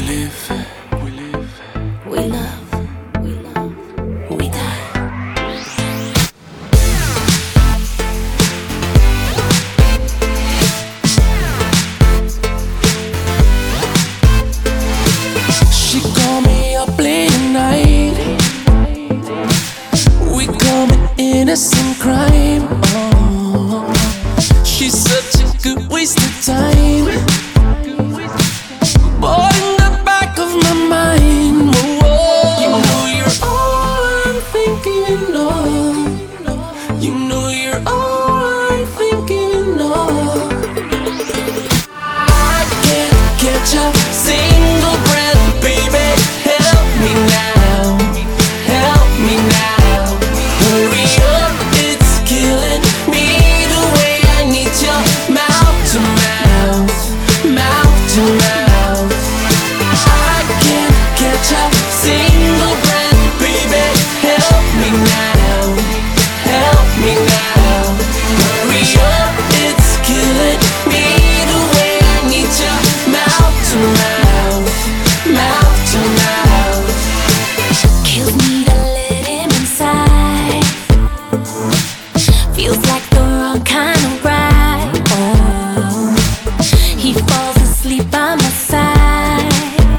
live, we live, We love, we love, we die. She called me up late at night. We commit innocent crime. Oh, she's such a good waste of time. But in the back of my mind, whoa, you know you're all I'm thinking of. You know you're all I'm thinking of. I can't catch a single breath, baby. Help me now, help me now. Hurry up, it's killing me the way I need your mouth to mouth, mouth to mouth. I can't catch a single breath, baby. Help me now, help me now. Hurry up, it's killing me the way I need your mouth to mouth, mouth to mouth. Kills me to let him inside. Feels like the wrong kind of ride. Oh, he falls asleep by my side.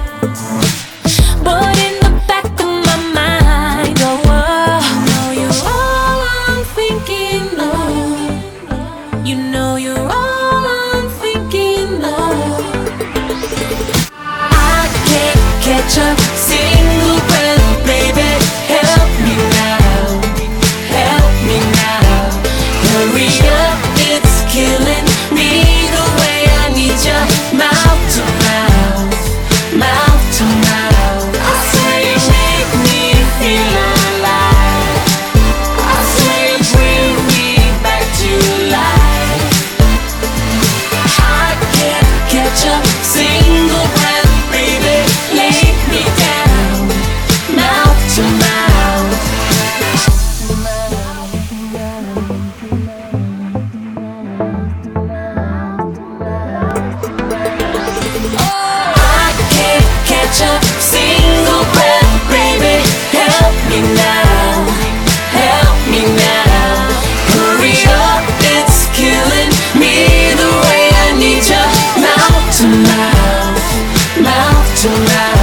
But in the back of my mind, oh, you know you're all I'm thinking of. You know you're all I'm thinking of. I can't catch a single breath, baby. Help me now, help me now. Hurry up, it's killing me the way I need your mouth to mouth, mouth to mouth. I swear you make me feel alive. I swear you bring me back to life. I can't catch a single breath, baby. Lay me down, mouth to mouth. I can't catch a single breath, baby. Help me now, help me now. Hurry up, it's killing me the way I need your mouth to mouth, mouth to mouth.